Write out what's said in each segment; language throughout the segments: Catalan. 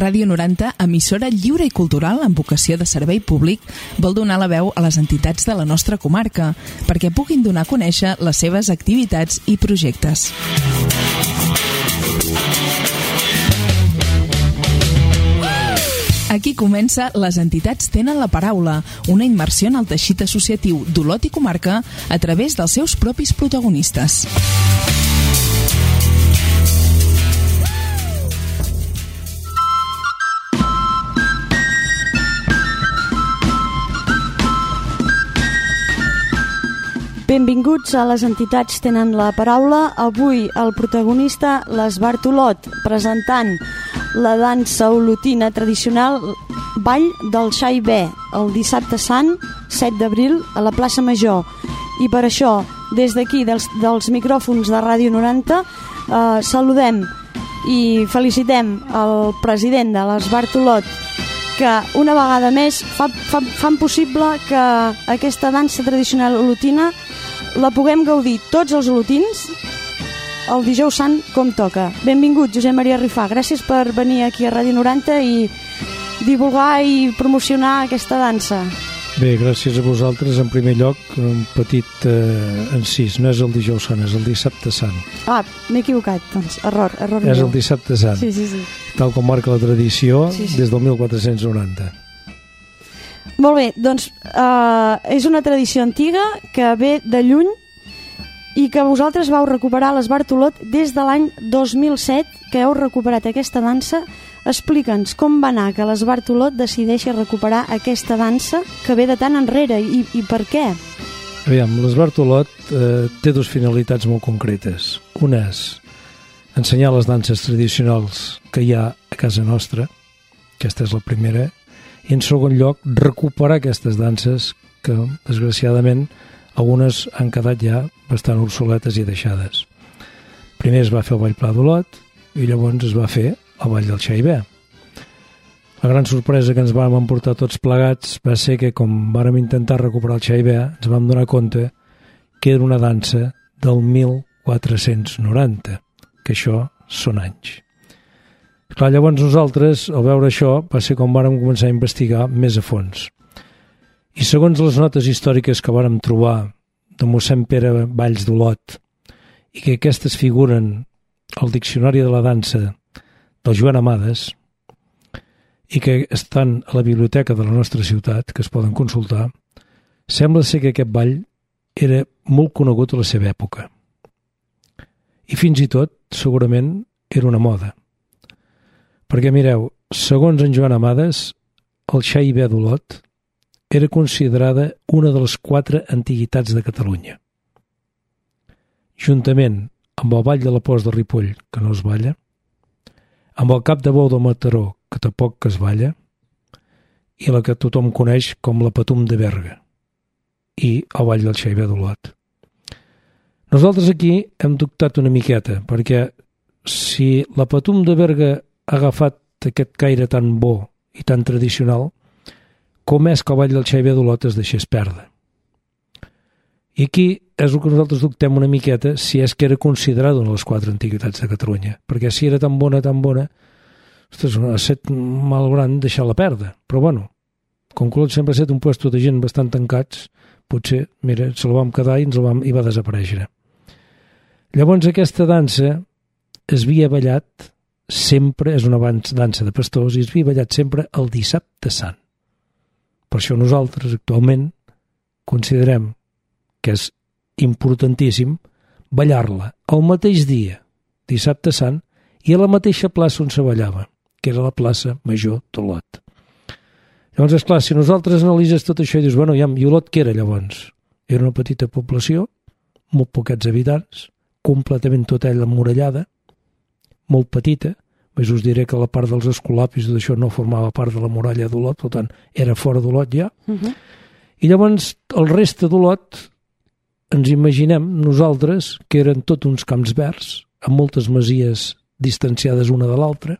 Ràdio 90, emissora lliure i cultural amb vocació de servei públic, vol donar la veu a les entitats de la nostra comarca perquè puguin donar a conèixer les seves activitats i projectes. Aquí comença Les entitats tenen la paraula, una immersió en el teixit associatiu d'Olot i comarca a través dels seus propis protagonistes. Benvinguts a Les entitats tenen la paraula. Avui el protagonista, l'Esbart Olot, presentant la dansa olotina tradicional Ball del Xai Bé, el dissabte sant, 7 d'abril, a la plaça Major. I per això, des d'aquí, dels micròfons de Ràdio 90, saludem i felicitem el president de l'Esbart Olot, que una vegada més fan possible que aquesta dansa tradicional olotina la puguem gaudir tots els olotins el dijous sant com toca. Benvingut, Josep Maria Rifà. Gràcies per venir aquí a Ràdio 90 i divulgar i promocionar aquesta dansa. Bé, gràcies a vosaltres. En primer lloc, un petit encís. No és el dijous sant, és el dissabte sant. Ah, m'he equivocat, doncs. Error És el dissabte sant. Sí. Tal com marca la tradició, des del 1490. Molt bé, doncs és una tradició antiga que ve de lluny i que vosaltres vau recuperar a l'Esbart Olot des de l'any 2007, que heu recuperat aquesta dansa. Explica'ns com va anar que l'Esbart Olot decideixi recuperar aquesta dansa que ve de tan enrere i per què? Aviam, l'Esbart Olot té dues finalitats molt concretes. Una és ensenyar les danses tradicionals que hi ha a casa nostra, aquesta és la primera, i en segon lloc recuperar aquestes danses que, desgraciadament, algunes han quedat ja bastant obsoletes i deixades. Primer es va fer el Ball Pla d'Olot i llavors es va fer el Ball del Xai Bé. La gran sorpresa que ens vam emportar tots plegats va ser que, com vàrem intentar recuperar el Xai Bé, ens vam donar compte que era una dansa del 1490, que això són anys. Clar, llavors nosaltres, al veure això, va ser com vàrem començar a investigar més a fons. I segons les notes històriques que vàrem trobar de mossèn Pere Valls d'Olot i que aquestes figuren al Diccionari de la Dansa del Joan Amades i que estan a la biblioteca de la nostra ciutat, que es poden consultar, sembla ser que aquest ball era molt conegut a la seva època. I fins i tot, segurament, era una moda. Perquè, mireu, segons en Joan Amades, el Xai Bé d'Olot era considerada una de les 4 antiguitats de Catalunya. Juntament amb el Ball de la Post de Ripoll, que no es balla, amb el Cap de Bou de Mataró, que tampoc es balla, i la que tothom coneix com la Patum de Berga, i el Ball del Xai Bé d'Olot. Nosaltres aquí hem dubtat una miqueta, perquè si la Patum de Berga ha agafat aquest caire tan bo i tan tradicional, com és que el Ball del Xai Bé d'Olot es deixés perdre? I aquí és el que nosaltres dubtem una miqueta si és que era considerada una de les 4 antiguitats de Catalunya, perquè si era tan bona, ostres, ha estat malaurat deixar-la perdre. Però bueno, com que Olot sempre ha estat un puesto de gent bastant tancats, potser, mira, se la vam quedar i i va desaparèixer. Llavors aquesta dansa es havia ballat sempre, és una dansa de pastors, i es havia ballat sempre el dissabte sant. Per això nosaltres actualment considerem que és importantíssim ballar-la el mateix dia, dissabte sant, i a la mateixa plaça on se ballava, que era la plaça Major d'Olot. Llavors, esclar, si nosaltres analitzes tot això i dius, bueno, i Olot què era llavors? Era una petita població, molt poquets habitants, completament tota ella emmurallada, molt petita, més us diré que la part dels escolapis i d'això no formava part de la muralla d'Olot, per tant, era fora d'Olot ja. I llavors, el reste d'Olot, ens imaginem nosaltres que eren tot uns camps verds, amb moltes masies distanciades una de l'altra,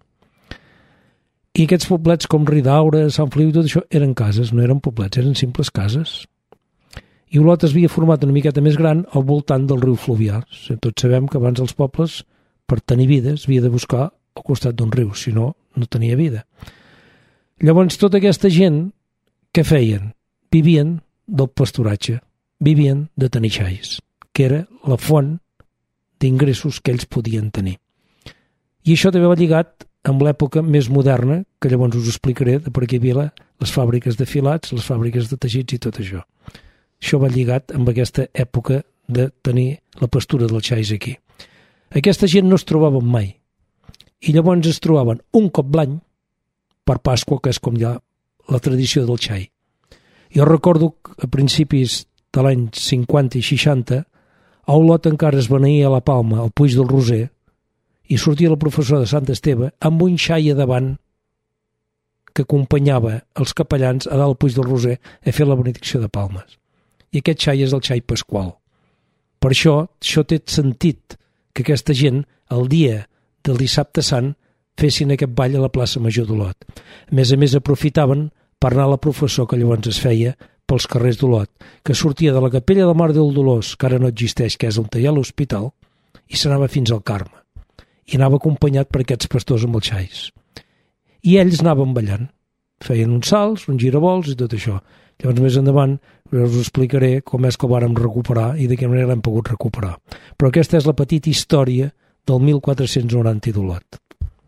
i aquests poblets com Ridaura, Sant Feliu i tot això eren cases, no eren poblets, eren simples cases. I Olot es havia format una miqueta més gran al voltant del riu Fluvià. Tots sabem que abans els pobles, per tenir vides, havia de buscar al costat d'un riu, si no, no tenia vida. Llavors, tota aquesta gent, què feien? Vivien del pasturatge, vivien de tenir xais, que era la font d'ingressos que ells podien tenir. I això també va lligat amb l'època més moderna, que llavors us explicaré de per què hi havia les fàbriques de filats, les fàbriques de teixits i tot això. Això va lligat amb aquesta època de tenir la pastura dels xais aquí. Aquesta gent no es trobaven mai. I llavors es trobaven un cop l'any per Pasqua, que és com hi ha la tradició del xai. Jo recordo que a principis de l'any 50 i 60 a Olot encara es beneïa a la Palma, al Puig del Roser, i sortia el professor de Sant Esteve amb un xai a davant que acompanyava els capellans a dalt al Puig del Roser a fer la benedicció de palmes. I aquest xai és el xai pasqual. Per això té sentit que aquesta gent, el dia del dissabte sant, fessin aquest ball a la plaça Major d'Olot. A més, aprofitaven per anar a la professó que llavors es feia pels carrers d'Olot, que sortia de la capella de Mare del Dolors, que ara no existeix, que és on hi ha l'hospital, i s'anava fins al Carme. I anava acompanyat per aquests pastors amb els xais. I ells anaven ballant. Feien uns salts, uns giravolts i tot això. Llavors, més endavant, us explicaré com és que ho vàrem recuperar i de quina manera l'hem pogut recuperar. Però aquesta és la petita història del 1490 d'Olot.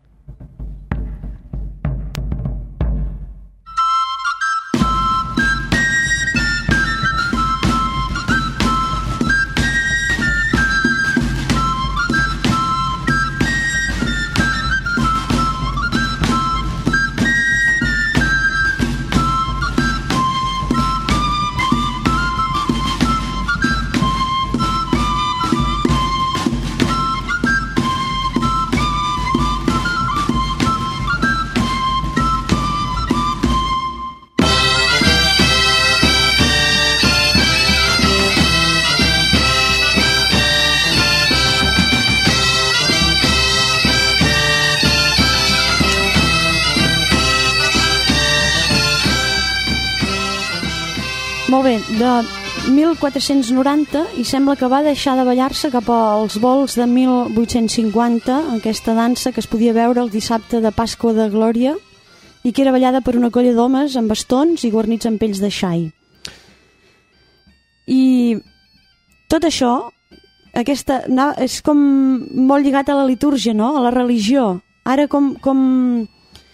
Molt bé, de 1490 i sembla que va deixar de ballar-se cap als vols de 1850, aquesta dansa que es podia veure el dissabte de Pasqua de Glòria i que era ballada per una colla d'homes amb bastons i guarnits amb pells de xai. I tot això és com molt lligat a la litúrgia, no? A la religió. Ara com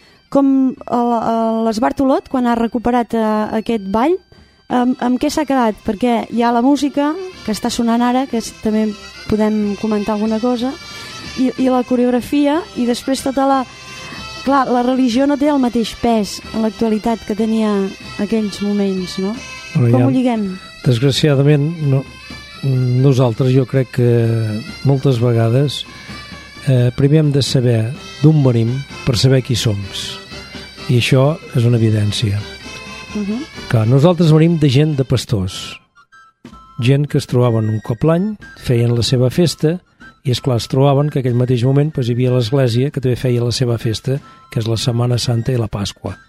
l'Esbart Olot, quan ha recuperat aquest ball, amb què s'ha quedat? Perquè hi ha la música que està sonant ara, que també podem comentar alguna cosa, i la coreografia, i després tota la... Clar, la religió no té el mateix pes en l'actualitat que tenia aquells moments, no? Com ho lliguem? Desgraciadament, nosaltres jo crec que moltes vegades primer hem de saber d'on venim per saber qui som. I això és una evidència. Que nosaltres venim de gent de pastors, gent que es trobaven un cop l'any, feien la seva festa i esclar, es trobaven que aquell mateix moment hi havia l'església que també feia la seva festa, que és la Setmana Santa i la Pasqua.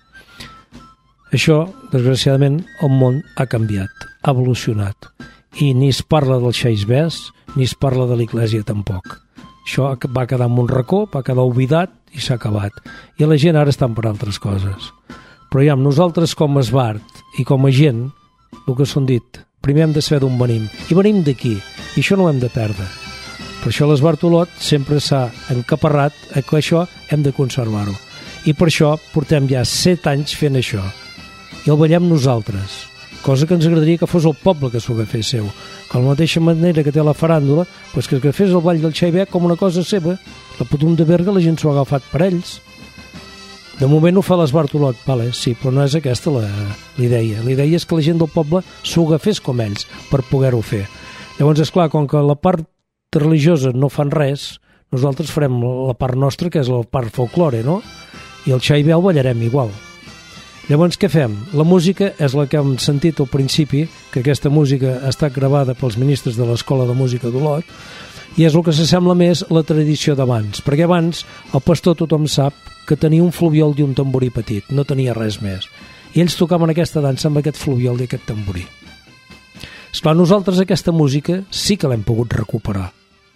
Això, desgraciadament, el món ha canviat, ha evolucionat, i ni es parla dels xaisbers ni es parla de l'església tampoc. Això va quedar en un racó, va quedar oblidat i s'ha acabat, i la gent ara està per altres coses. Però ja, nosaltres com a Esbart i com a gent, el que s'han dit, primer hem de saber d'on venim. I venim d'aquí, i això no ho hem de perdre. Per això l'Esbart Olot sempre s'ha encaparrat a que això hem de conservar-ho. I per això portem ja 7 anys fent això. I el ballem nosaltres, cosa que ens agradaria que fos el poble que s'ho agafés seu. Que de la mateixa manera que té la faràndula, que agafés el ball del xaibec com una cosa seva. La Patum de Berga la gent s'ho ha agafat per ells. De moment ho fa l'Esbart Olot, vale, sí, però no és aquesta l'idea. L'idea és que la gent del poble s'ho agafés com ells per poder-ho fer. Llavors, esclar, com que la part religiosa no fan res, nosaltres farem la part nostra, que és la part folklore, no? I el xai el ballarem igual. Llavors, què fem? La música és la que hem sentit al principi, que aquesta música ha estat gravada pels ministres de l'Escola de Música d'Olot, i és el que s'assembla més a la tradició d'abans, perquè abans el pastor tothom sap que tenia un fluviol i un tamborí petit, no tenia res més. I ells tocaven aquesta dansa amb aquest fluviol i aquest tamborí. Esclar, nosaltres aquesta música sí que l'hem pogut recuperar.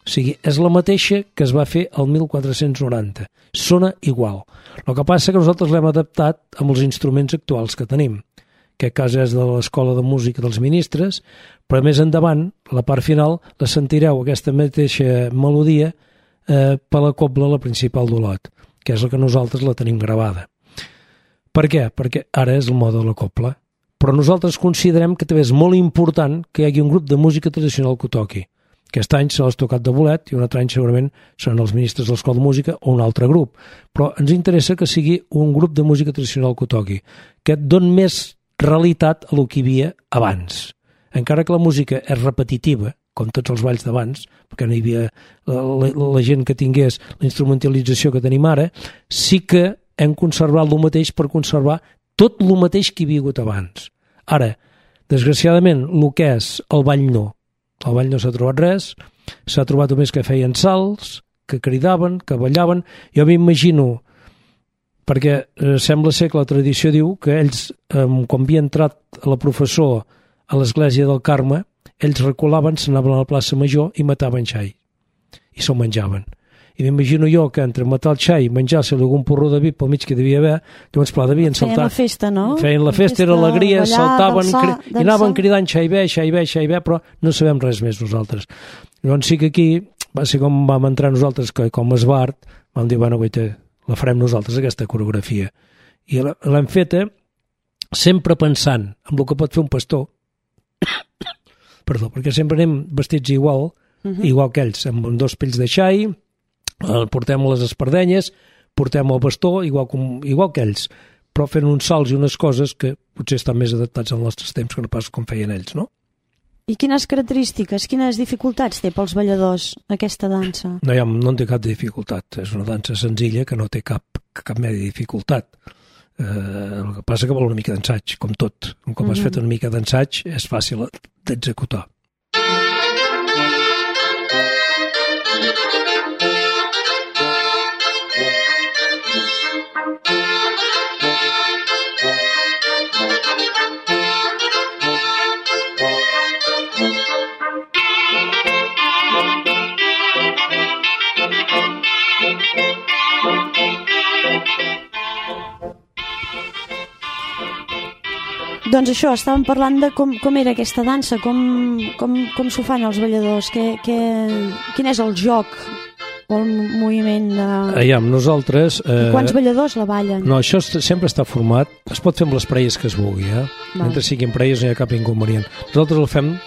O sigui, és la mateixa que es va fer el 1490. Sona igual. El que passa que nosaltres l'hem adaptat amb els instruments actuals que tenim. Aquest cas és de l'Escola de Música dels Ministres, però més endavant, la part final, la sentireu aquesta mateixa melodia per la cobla, la principal d'Olot, que és la que nosaltres la tenim gravada. Per què? Perquè ara és el mode de la cobla. Però nosaltres considerem que també és molt important que hi hagi un grup de música tradicional que ho toqui. Aquest any se l'ha tocat de bolet i un altre any segurament seran els ministres de l'Escola de Música o un altre grup. Però ens interessa que sigui un grup de música tradicional que ho toqui, que et doni més realitat a el que hi havia abans. Encara que la música és repetitiva, com tots els balls d'abans, perquè no hi havia la gent que tingués la instrumentalització que tenim ara, sí que hem conservat el mateix per conservar tot el mateix que hi havia hagut abans. Ara, desgraciadament, el que és el ball no. El ball no s'ha trobat res, s'ha trobat només que feien salts, que cridaven, que ballaven. Jo m'imagino, perquè sembla ser que la tradició diu que ells, quan havia entrat el professor a l'església del Carme, ells recolaven, s'anaven a la plaça Major i mataven xai. I se'l menjaven. I m'imagino jo que entre matar el xai i menjar-se algun porró de vi pel mig que devia haver, llavors, clar, devien saltar. Feien la festa, no? Feien la festa, era alegria, saltaven i anaven cridant xai bé, però no sabem res més nosaltres. Llavors sí que aquí va ser com vam entrar nosaltres, que com a esbart, vam dir, bueno, la farem nosaltres, aquesta coreografia. I l'hem feta sempre pensant en el que pot fer un pastor. Perdó, perquè sempre anem vestits igual que ells, amb 2 pells de xai, portem les espardenyes, portem el bastó, igual que ells, però fent uns salts i unes coses que potser estan més adaptats als nostres temps que no pas com feien ells, no? I quines característiques, quines dificultats té pels balladors aquesta dansa? No té cap dificultat, és una dansa senzilla que no té cap mena de dificultat. El que passa que vol una mica d'ensaig, com tot. Un cop has fet una mica d'ensaig és fàcil d'executar. Doncs això, estàvem parlant de com era aquesta dansa, com s'ho fan els balladors, quin és el joc o el moviment de... Nosaltres... Quants balladors la ballen? No, això sempre està format, es pot fer amb les parelles que es vulgui, Mentre siguin parelles no hi ha cap inconvenient. Nosaltres el fem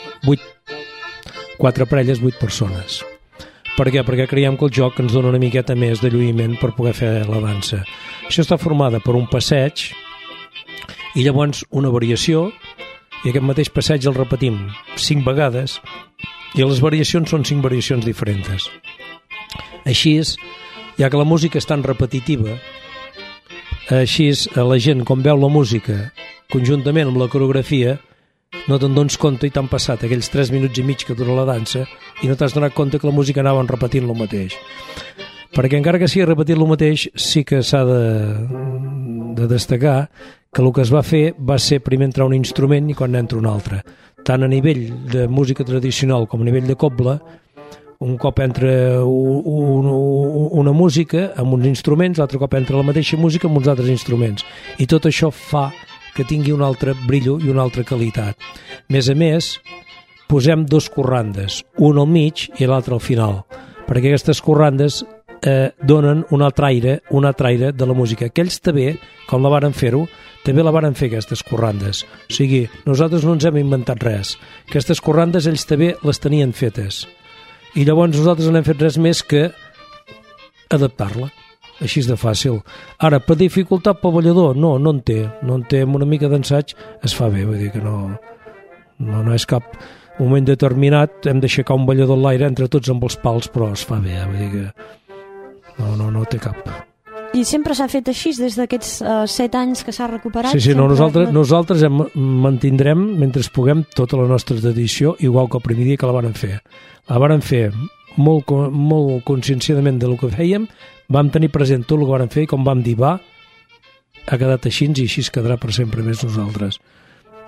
4 parelles, 8 persones. Per què? Perquè creiem que el joc ens dona una miqueta més de lluïment per poder fer la dansa. Això està formada per un passeig i llavors una variació, i aquest mateix passeig el repetim 5 vegades, i les variacions són 5 variacions diferents. Així, ja que la música és tan repetitiva, així la gent, quan veu la música conjuntament amb la coreografia, no te'n dones compte i t'han passat aquells 3 minuts i mig que dura la dansa i no t'has donat compte que la música anaven repetint el mateix. Perquè encara que sigui repetir el mateix, sí que s'ha de destacar que el que es va fer va ser primer entrar un instrument i quan entra un altre. Tant a nivell de música tradicional com a nivell de cobla, un cop entra una música amb uns instruments, l'altre cop entra la mateixa música amb uns altres instruments. I tot això fa que tingui un altre brillo i una altra qualitat. A més, posem 2 corrandes, un al mig i l'altre al final, perquè aquestes corrandes donen un altre aire de la música. Aquells també, com la varen fer-ho, també la varen fer aquestes corrandes. O sigui, nosaltres no ens hem inventat res. Aquestes corrandes ells també les tenien fetes. I llavors nosaltres no hem fet res més que adaptar-la. Així és de fàcil. Ara, per dificultat pel ballador, no en té. No en té, amb una mica d'ensaig es fa bé, vull dir que no és cap moment determinat, hem d'aixecar un ballador a l'aire entre tots amb els pals, però es fa bé, vull dir que no té cap. I sempre s'ha fet així des d'aquests 7 anys que s'ha recuperat? Sí, nosaltres mantindrem, mentre puguem, tota la nostra tradició, igual que el primer dia que la varen fer. La varen fer molt conscienciadament del que fèiem, vam tenir present tot el que varen fer i com vam dir, ha quedat així i així es quedarà per sempre més nosaltres.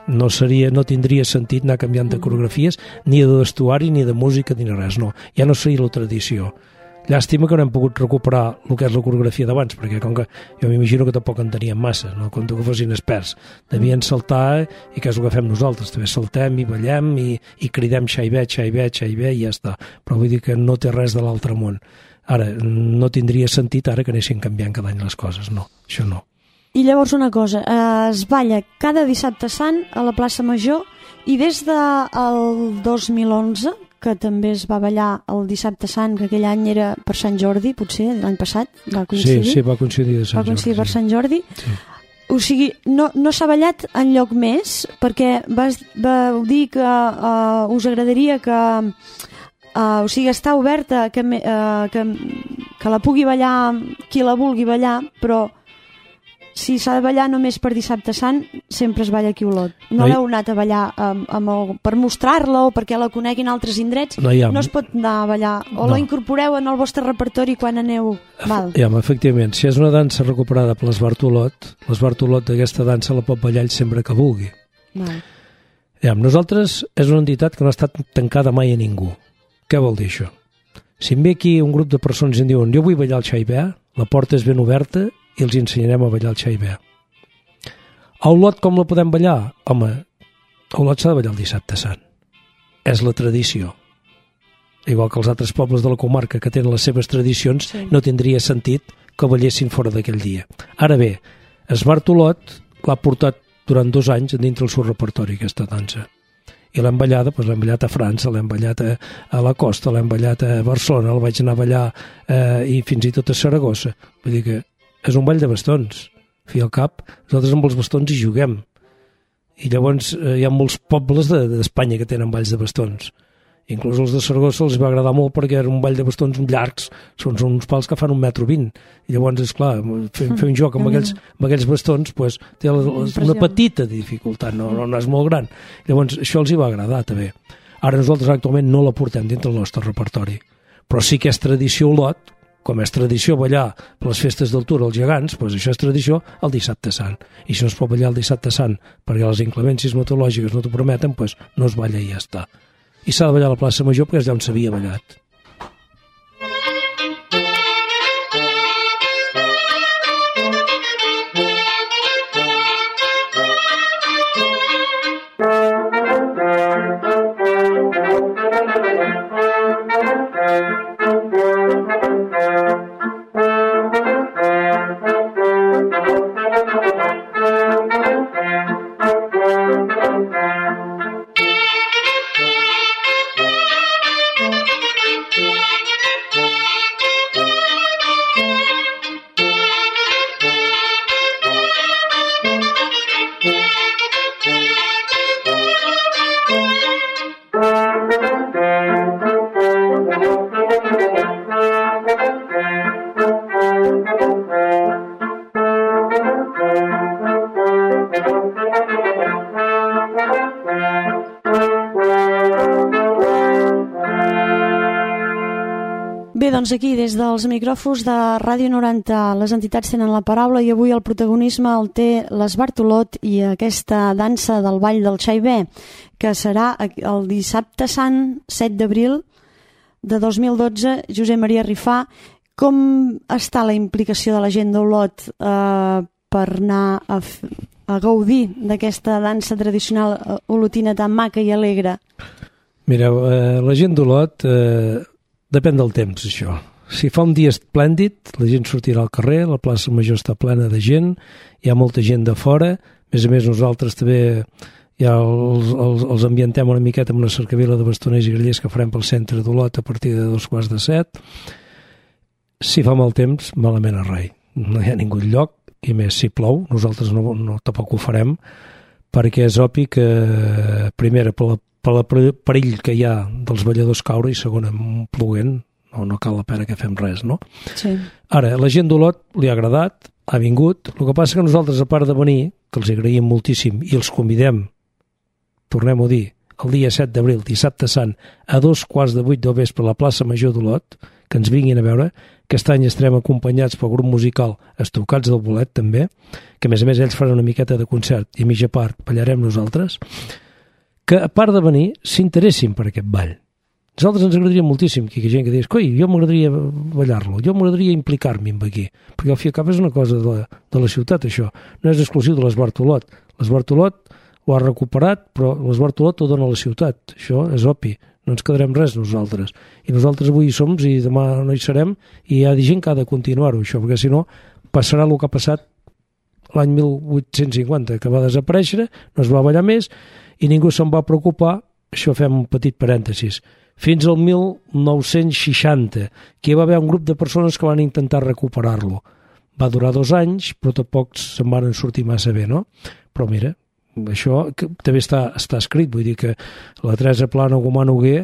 No tindria sentit anar canviant de coreografies, ni de vestuari, ni de música, ni res, no. Ja no seria la tradició. Llàstima que no hem pogut recuperar el que és la coreografia d'abans, perquè com que jo m'imagino que tampoc en tenien massa, no compto que fossin experts. Devien saltar, i que és el que fem nosaltres, també saltem i ballem i cridem xaivé, xaivé, xaivé, i ja està. Però vull dir que no té res de l'altre món. Ara, no tindria sentit ara que anessin canviant cada any les coses, no, això no. I llavors una cosa, es balla cada dissabte sant a la plaça Major i des del 2011, que també es va ballar el dissabte sant, que aquell any era per Sant Jordi, potser, l'any passat, va coincidir. Sí, va coincidir de Sant Jordi. Va coincidir per Sant Jordi. Sí. O sigui, no s'ha ballat enlloc més, perquè vau dir que us agradaria que... o sigui, està oberta que la pugui ballar qui la vulgui ballar, però si s'ha de ballar només per dissabte sant, sempre es balla aquí a Olot. No l'heu anat a ballar per mostrar-la o perquè la coneguin altres indrets? No es pot anar a ballar. O la incorporeu en el vostre repertori quan aneu? Efectivament, si és una dansa recuperada per l'Esbart Olot d'aquesta dansa la pot ballar ell sempre que vulgui. Nosaltres és una entitat que no ha estat tancada mai a ningú. Què vol dir això? Si em ve aquí un grup de persones i em diuen jo vull ballar el xaivé, la porta és ben oberta i els ensenyarem a ballar el xaivé. A Olot com la podem ballar? Home, a Olot s'ha de ballar el dissabte sant. És la tradició. Igual que els altres pobles de la comarca que tenen les seves tradicions, no tindria sentit que ballessin fora d'aquell dia. Ara bé, Esbart Olot l'ha portat durant 2 anys dintre el seu repertori, aquesta dansa. I l'hem ballada, l'hem ballat a França, l'hem ballat a la costa, l'hem ballat a Barcelona, la vaig anar a ballar i fins i tot a Saragossa. Vull dir que és un ball de bastons. Fi al cap, nosaltres amb els bastons hi juguem. I llavors hi ha molts pobles d'Espanya que tenen balls de bastons. Inclús els de Saragossa els va agradar molt perquè era un ball de bastons llargs, són uns pals que fan 1,20 m. I llavors, esclar, fer un joc amb aquells bastons té una petita dificultat, no és molt gran. Llavors, això els hi va agradar també. Ara nosaltres actualment no la portem dintre del nostre repertori, però sí que és tradició Olot, com és tradició ballar per les festes d'altura als gegants, això és tradició el dissabte sant. I si no es pot ballar el dissabte sant perquè les inclemències meteorològiques no t'ho permeten, no es balla i ja està. I s'ha de ballar a la plaça Major perquè és allà on s'havia ballat. Bé, doncs aquí, des dels micròfons de Ràdio 90, les entitats tenen la paraula i avui el protagonisme el té l'Esbart Olot i aquesta dansa del Ball del Xaivé, que serà el dissabte sant 7 d'abril de 2012. Josep Maria Rifà, com està la implicació de la gent d'Olot per anar a gaudir d'aquesta dansa tradicional olotina tan maca i alegre? Mireu, la gent d'Olot... Depèn del temps, això. Si fa un dia esplèndid, la gent sortirà al carrer, la plaça Major està plena de gent, hi ha molta gent de fora, a més nosaltres també ja els ambientem una miqueta amb una cercavila de bastoners i grallers que farem pel centre d'Olot a partir de 7:15. Si fa mal temps, malament a rai. No hi ha ningú lloc, i més si plou, nosaltres no tampoc ho farem, perquè és obvi que, primera, per el perill que hi ha dels balladors caure i segona, ploguent, no cal la pena que fem res, no? Sí. Ara, la gent d'Olot li ha agradat, ha vingut, el que passa que nosaltres, a part de venir, que els agraïm moltíssim i els convidem, tornem-ho a dir, el dia 7 d'abril, dissabte sant, a 7:15 del vespre a la plaça Major d'Olot, que ens vinguin a veure. Aquest any estarem acompanyats pel grup musical Estucats del Bolet, també, que a més ells faran una miqueta de concert i a mitja part ballarem nosaltres, que a part de venir s'interessin per aquest ball. Nosaltres ens agradaria moltíssim que hi hagi gent que digués coi, jo m'agradaria ballar-lo, jo m'agradaria implicar-m'hi amb aquí, perquè al fi i al cap és una cosa de la ciutat, això. No és exclusiu de l'Esbart Olot. L'Esbart Olot ho ha recuperat, però l'Esbart Olot ho dona a la ciutat. Això és obvi. No ens quedarem res nosaltres. I nosaltres avui hi som i demà no hi serem i hi ha gent que ha de continuar-ho, això, perquè si no passarà el que ha passat l'any 1850, que va desaparèixer, no es va ballar més i ningú se'n va preocupar. Això fem un petit parèntesis. Fins al 1960, que hi va haver un grup de persones que van intentar recuperar-lo. Va durar 2 anys, però tampoc se'n van sortir massa bé, no? Però mira, això també està escrit, vull dir que la Teresa Plana Gomà Noguer,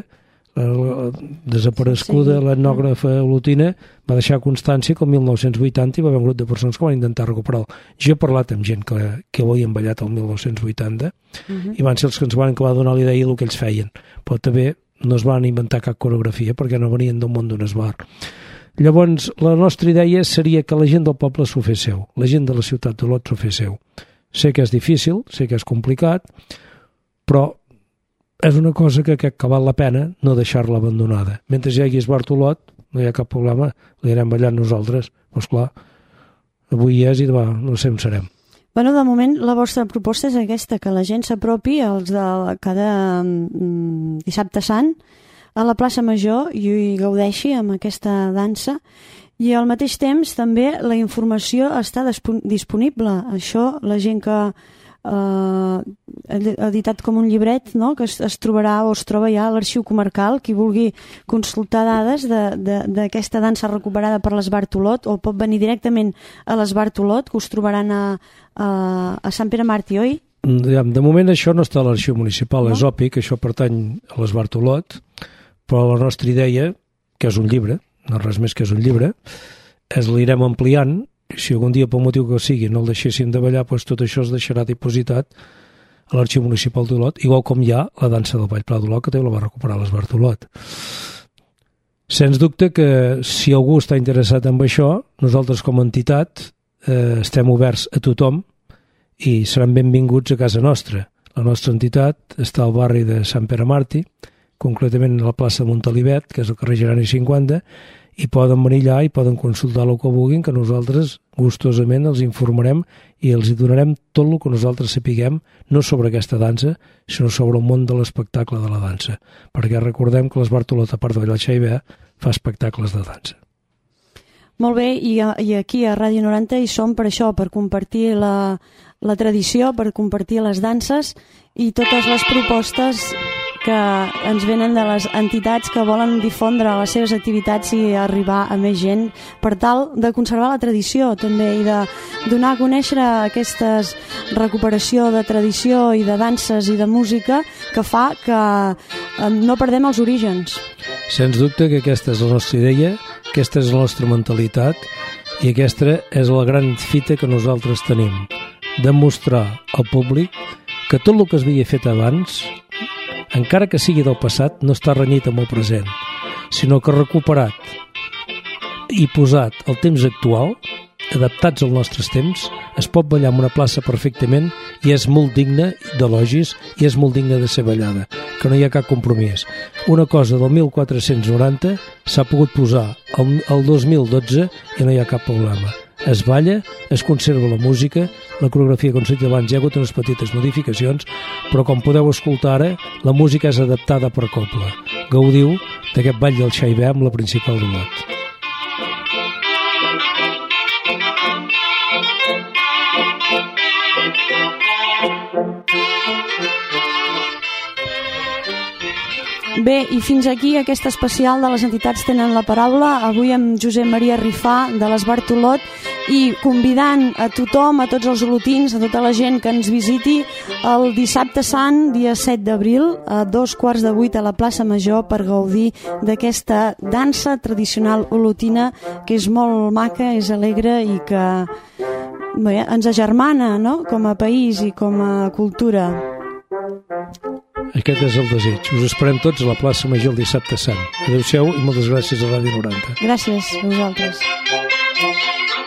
desapareguda, l'etnògrafa olotina, va deixar constància que el 1980 hi va haver un grup de persones que van intentar recuperar-lo. Jo he parlat amb gent que ho havien ballat el 1980 i van ser els que ens van acabar de donar l'idea del que ells feien, però també no es van inventar cap coreografia perquè no venien del món d'un esbar. Llavors, la nostra idea seria que la gent del poble s'ho fes seu, la gent de la ciutat d'Olot s'ho fes seu. Sé que és difícil, sé que és complicat, però és una cosa que val la pena no deixar-la abandonada. Mentre hi hagi Esbart Olot, no hi ha cap problema, l'anirem ballant nosaltres. Però esclar, avui hi és i demà no sé on serem. Bueno, de moment la vostra proposta és aquesta, que la gent s'apropi els de cada dissabte sant a la plaça Major i hi gaudeixi amb aquesta dansa i al mateix temps també la informació està disponible. Això, la gent que ha editat com un llibret, no? Que es trobarà o es troba ja a l'Arxiu Comarcal, qui vulgui consultar dades d'aquesta dansa recuperada per l'Esbart Olot, o pot venir directament a l'Esbart Olot, que us trobaran a Sant Pere Màrtir, oi? De moment això no està a l'Arxiu Municipal, no? És obvi que això pertany a l'Esbart Olot, però la nostra idea, que és un llibre, no res més que és un llibre, l'irem ampliant. Si algun dia, pel motiu que sigui, no el deixéssim de ballar, doncs tot això es deixarà dipositat a l'Arxiu Municipal d'Olot, igual com hi ha la dansa del Ball Pla d'Olot, que també la va recuperar l'Esbart Olot. Sens dubte que si algú està interessat en això, nosaltres com a entitat estem oberts a tothom i seran benvinguts a casa nostra. La nostra entitat està al barri de Sant Pere Màrtir, concretament a la plaça de Montalivet, que és el carrer Gerani 50, i poden venir allà i poden consultar el que vulguin, que nosaltres gustosament els informarem i els donarem tot el que nosaltres sapiguem, no sobre aquesta dansa, sinó sobre el món de l'espectacle de la dansa, perquè recordem que l'Esbart Olot, a part de ballar xaibè, fa espectacles de dansa. Molt bé, i aquí a Ràdio 90 hi som per això, per compartir la tradició, per compartir les danses i totes les propostes que ens venen de les entitats que volen difondre les seves activitats i arribar a més gent per tal de conservar la tradició també i de donar a conèixer aquesta recuperació de tradició i de danses i de música que fa que no perdem els orígens. Sens dubte que aquesta és la nostra idea, aquesta és la nostra mentalitat i aquesta és la gran fita que nosaltres tenim, demostrar al públic que tot el que es havia fet abans, encara que sigui del passat, no està renyit amb el present, sinó que recuperat i posat al temps actual, adaptats als nostres temps, es pot ballar en una plaça perfectament i és molt digne d'elogis i és molt digne de ser ballada, que no hi ha cap compromís. Una cosa del 1490 s'ha pogut posar el 2012 i no hi ha cap problema. Es balla, es conserva la música, la coreografia, com s'ha dit abans, hi ha hagut unes petites modificacions, però com podeu escoltar ara, la música és adaptada per coble. Gaudiu d'aquest ball del xaibè amb la principal d'Olot. Bé, i fins aquí aquest especial de les entitats tenen la paraula, avui amb Josep Maria Rifà de l'Esbart Olot i convidant a tothom, a tots els olotins, a tota la gent que ens visiti el dissabte sant, dia 7 d'abril, a 7:15 a la plaça Major per gaudir d'aquesta dansa tradicional olotina que és molt maca, és alegre i que bé, ens agermana, no?, com a país i com a cultura. Aquest és el desig. Us esperem tots a la plaça Major el dissabte sant. Adéu-siau i moltes gràcies a Ràdio 90. Gràcies a vosaltres.